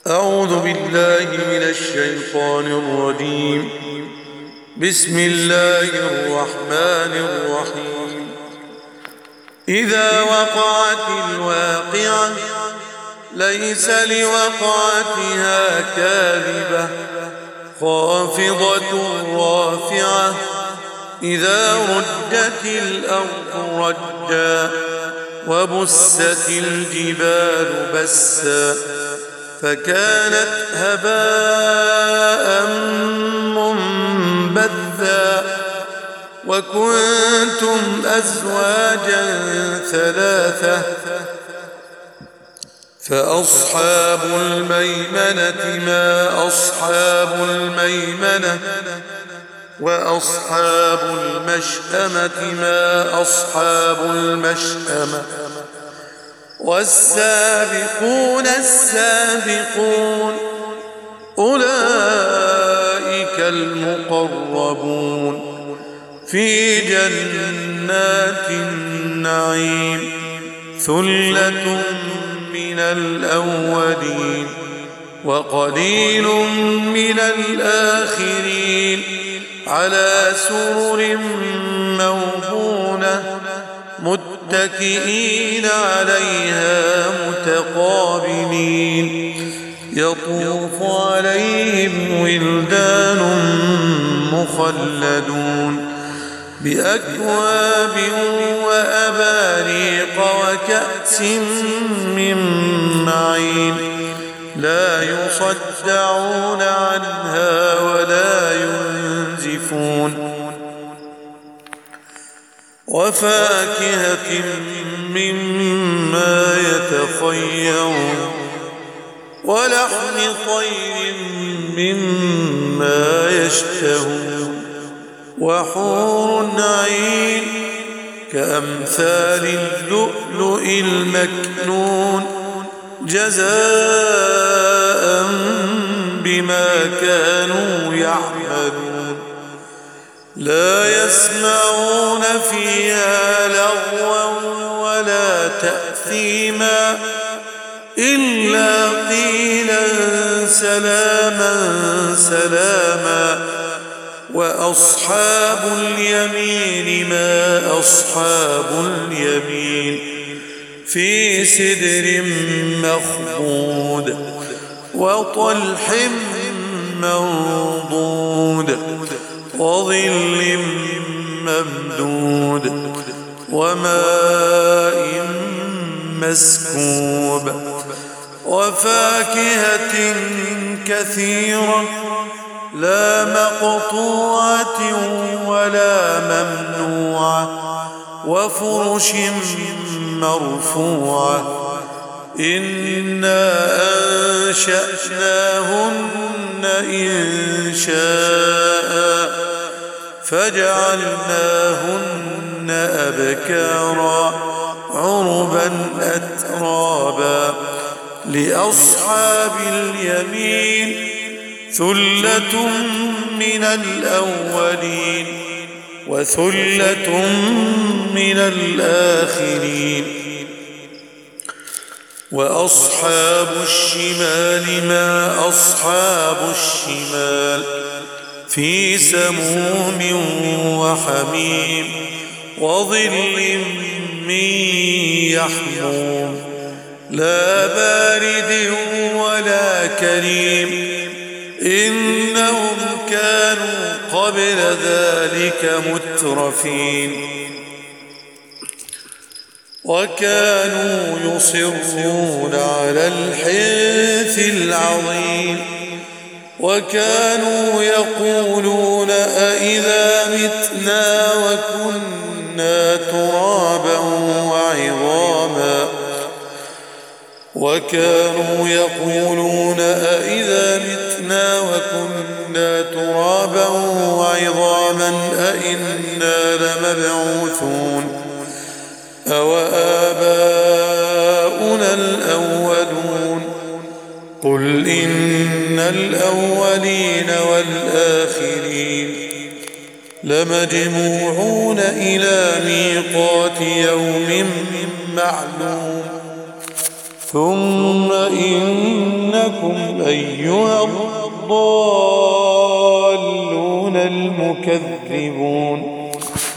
أعوذ بالله من الشيطان الرجيم. بسم الله الرحمن الرحيم. إذا وقعت الواقعة ليس لوقعتها كاذبة خافضة رافعة إذا رجت الأرض رجا وبست الجبال بسا فكانت هباء منبثا وكنتم أزواجا ثلاثة فأصحاب الميمنة ما أصحاب الميمنة وأصحاب المشأمة ما أصحاب المشأمة والسابقون السابقون أولئك المقربون في جنات النعيم ثلة من الأولين وقليل من الآخرين على سرر موضونة متكئين عليها متقابلين يطوف عليهم ولدان مخلدون بأكواب وأباريق وكأس من معين لا يصدعون عنها ولا ينزفون وفاكهة مما يتخيرون ولحم طير مما يشتهون وحور عين كأمثال اللؤلؤ المكنون جزاء بما كانوا يعملون لا يسمعون فيها لغوا ولا تأثيما إلا قيلا سلاما سلاما وأصحاب اليمين ما أصحاب اليمين في سدر مخضود وطلح منضود وظل ممدود وماء مسكوب وفاكهة كثيرة لا مقطوعة ولا ممنوعة وفرش مرفوعة إنا أنشأناهن إنشاء فجعلناهن أبكارا عربا أترابا لأصحاب اليمين ثلة من الأولين وثلة من الآخرين وأصحاب الشمال ما أصحاب الشمال في سموم وحميم وظل من يحموم لا بارد ولا كريم إنهم كانوا قبل ذلك مترفين وكانوا يصرون على الحنث العظيم وكانوا يقولون أئذا متنا وكنا ترابا وعظاما وكانوا يقولون أئذا متنا وكنا ترابا وعظاما أئنا لمبعوثون أوآباؤنا الأولون قل إن الأولين والآخرين لمجموعون إلى ميقات يوم معلوم ثم إنكم أيها الضالون المكذبون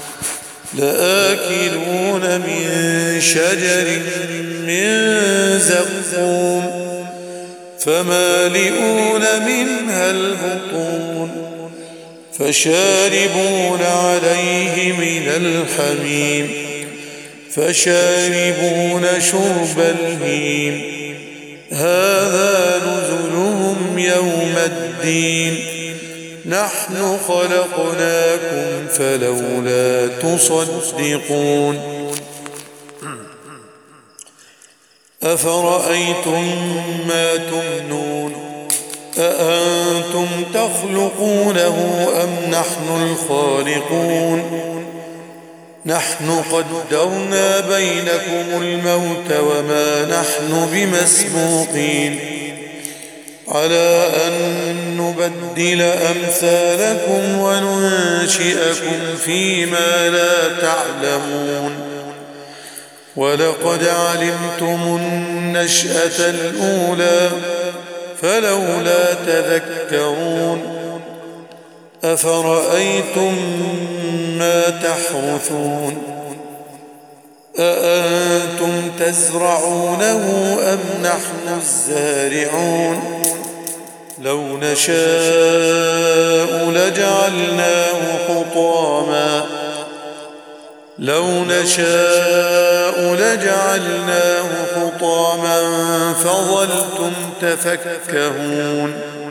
لآكلون من شجر من زقوم فمالئون منها البطون فشاربون عليه من الحميم فشاربون شرب الهيم هذا نزلهم يوم الدين نحن خلقناكم فلولا تصدقون أفرأيتم ما تمنون أأنتم تخلقونه أم نحن الخالقون نحن قدرنا بينكم الموت وما نحن بمسبوقين على أن نبدل أمثالكم وننشئكم فيما لا تعلمون ولقد علمتم النشأة الأولى فلولا تذكرون أفرأيتم ما تحرثون أأنتم تزرعونه أم نحن الزارعون لو نشاء لجعلناه حطاما فظلتم تفكهون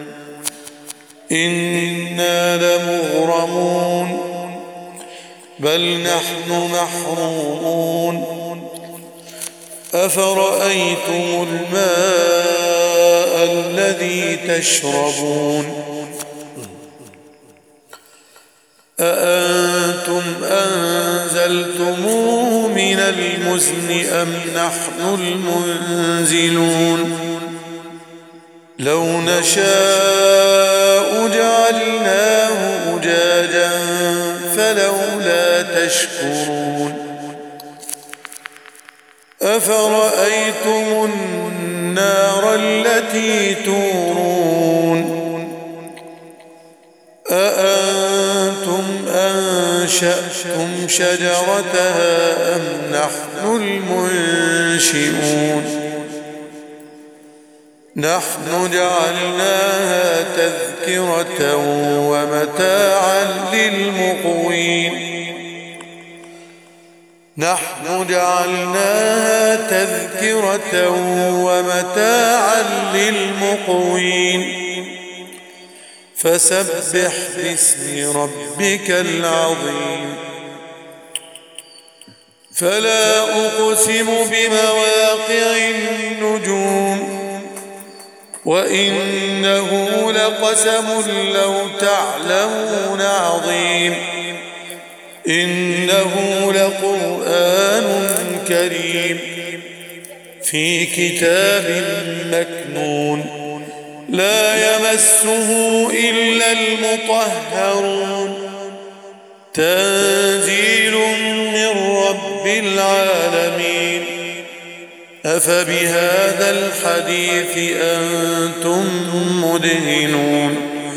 إنا لمغرمون بل نحن محرومون أفرأيتم الماء الذي تشربون أأنتم أنزلتموه من المزن أم نحن المنزلون لو نشاء جعلناه أجاجا فلولا تشكرون أفرأيتم النار التي تورون أأنتم أنشأتم شجرتها أم نحن المنشئون نحن جعلناها تذكرة ومتاعا للمقوين فسبح باسم ربك العظيم فلا أقسم بمواقع النجوم وإنه لقسم لو تعلمون عظيم إنه لقرآن كريم في كتاب مكنون لا يمسه إلا المطهرون تنزيل من رب العالمين أفبهذا الحديث أنتم مدهنون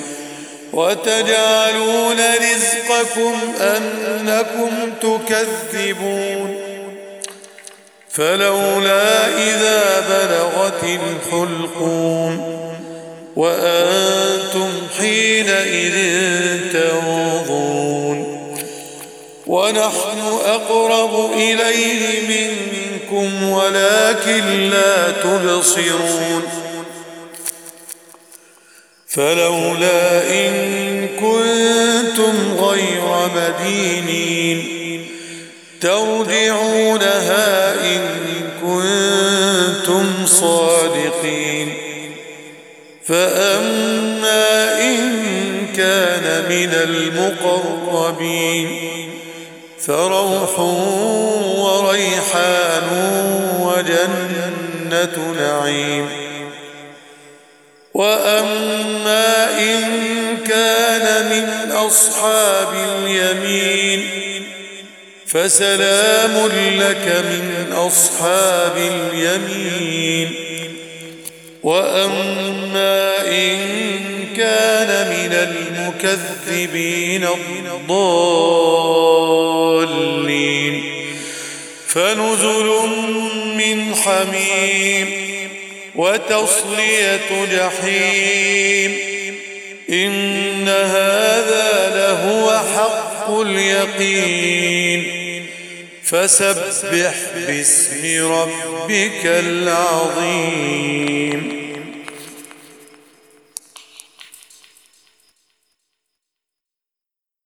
وتجعلون رزقكم أنكم تكذبون فلولا إذا بلغت الحلقوم وأنتم حينئذ تنظرون ونحن أقرب إليه منكم ولكن لا تبصرون فلولا إن كنتم غير مدينين ترجعونها إن كنتم صادقين فأما إن كان من المقربين فروح وريحان وجنة نعيم وأما إن كان من أصحاب اليمين فسلام لك من أصحاب اليمين وأما إن كان من المكذبين الضالين فنزل من حميم وتصلية جحيم إن هذا لهو حق اليقين فسبح باسم ربك العظيم